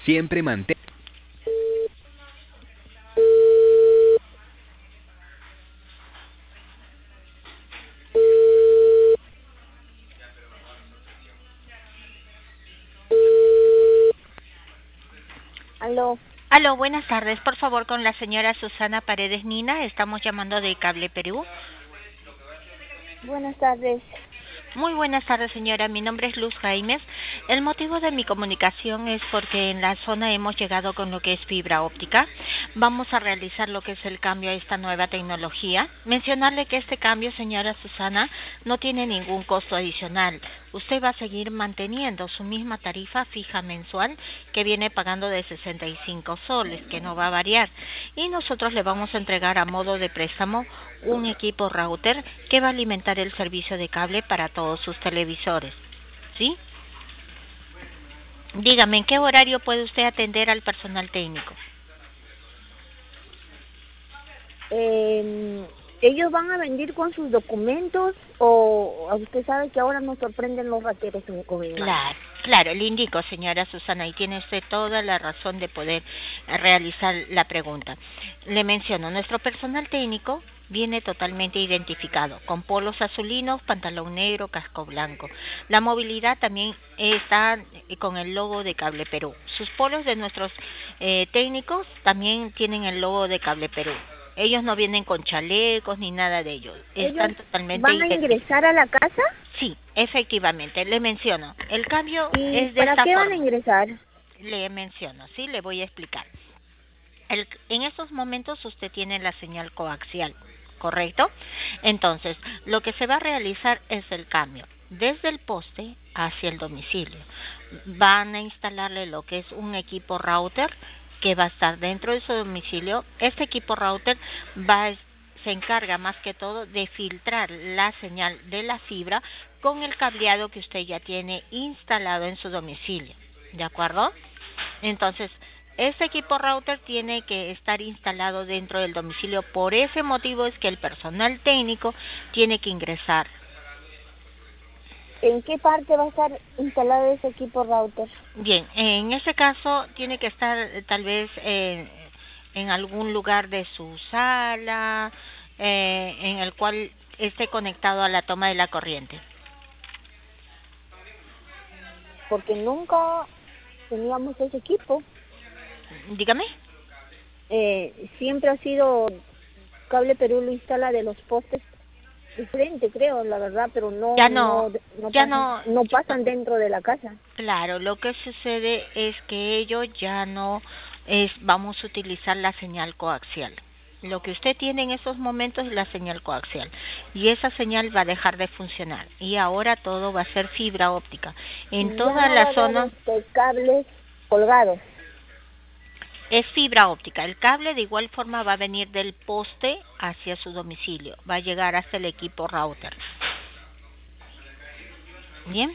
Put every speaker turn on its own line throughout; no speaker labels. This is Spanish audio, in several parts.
Siempre mantén.
Aló.
Aló, buenas tardes. Por favor, con la señora Susana Paredes Nina. Estamos llamando de Cable Perú.
Buenas tardes.
Muy buenas tardes, señora. Mi nombre es Luz Jaimes. El motivo de mi comunicación es porque en la zona hemos llegado con lo que es fibra óptica. Vamos a realizar lo que es el cambio a esta nueva tecnología. Mencionarle que este cambio, señora Susana, no tiene ningún costo adicional. Usted va a seguir manteniendo su misma tarifa fija mensual que viene pagando de 65 soles, que no va a variar. Y nosotros le vamos a entregar a modo de préstamo un equipo router que va a alimentar el servicio de cable para todos sus televisores. ¿Sí? Dígame, ¿en qué horario puede usted atender al personal técnico?
¿Ellos van a venir con sus documentos o usted sabe que ahora nos sorprenden los rateros con engaños?
Claro, le indico, señora Susana, y tiene usted toda la razón de poder realizar la pregunta. Le menciono, nuestro personal técnico viene totalmente identificado, con polos azulinos, pantalón negro, casco blanco. La movilidad también está con el logo de Cable Perú. Sus polos de nuestros técnicos también tienen el logo de Cable Perú. Ellos no vienen con chalecos ni nada de ello.
¿Ellos
Están totalmente
van a
identificados.
ingresar a la casa?
Sí, efectivamente, le menciono. El cambio
¿Y
es de
para
esta
qué van a
forma.
ingresar?
Le menciono, sí, le voy a explicar. En estos momentos usted tiene la señal coaxial, ¿correcto? Entonces, lo que se va a realizar es el cambio desde el poste hacia el domicilio. Van a instalarle lo que es un equipo router que va a estar dentro de su domicilio. Este equipo router se encarga más que todo de filtrar la señal de la fibra con el cableado que usted ya tiene instalado en su domicilio. ¿De acuerdo? Entonces, este equipo router tiene que estar instalado dentro del domicilio. Por ese motivo es que el personal técnico tiene que ingresar.
¿En qué parte va a estar instalado ese equipo router?
Bien, en ese caso tiene que estar tal vez en algún lugar de su sala, en el cual esté conectado a la toma de la corriente.
Porque nunca teníamos ese equipo.
Dígame.
Siempre ha sido Cable Perú lo instala de los postes de frente, creo, la verdad, pero
Ya no, ya no,
no
ya no.
pasan dentro de la casa.
Claro, lo que sucede es que ello ya no vamos a utilizar la señal coaxial. Lo que usted tiene en esos momentos es la señal coaxial y esa señal va a dejar de funcionar y ahora todo va a ser fibra óptica. En
Ya
toda
no va a
la
haber
zona
cables colgados.
es fibra óptica. El cable de igual forma va a venir del poste hacia su domicilio, va a llegar hasta el equipo router. Bien.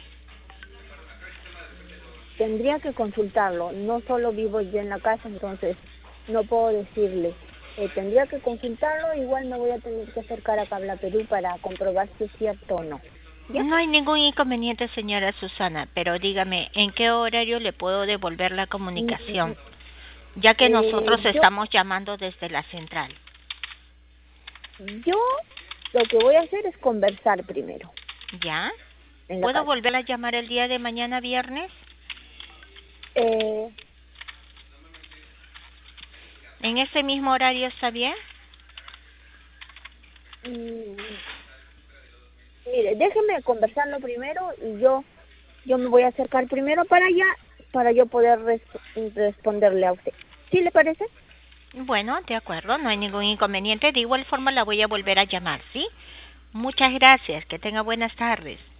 Tendría que consultarlo. No solo vivo yo en la casa, entonces no puedo decirle. Tendría que consultarlo, igual me voy a tener que acercar a Cabla Perú para comprobar si es cierto o no. ¿Ya?
No hay ningún inconveniente, señora Susana, pero dígame, ¿en qué horario le puedo devolver la
Mm, mm, mm.
comunicación? Ya que nosotros
Yo,
estamos llamando desde la central.
yo lo que voy a hacer es conversar primero
¿Ya?
en la
¿Puedo
casa.
volver a llamar el día de mañana viernes?
Eh,
¿En ese mismo horario está bien?
mm, Mire, déjeme conversarlo primero y yo me voy a acercar primero para allá para yo poder responderle a usted. ¿Sí le parece?
Bueno, de acuerdo, no hay ningún inconveniente. De igual forma la voy a volver a llamar, ¿sí? Muchas gracias, que tenga buenas tardes.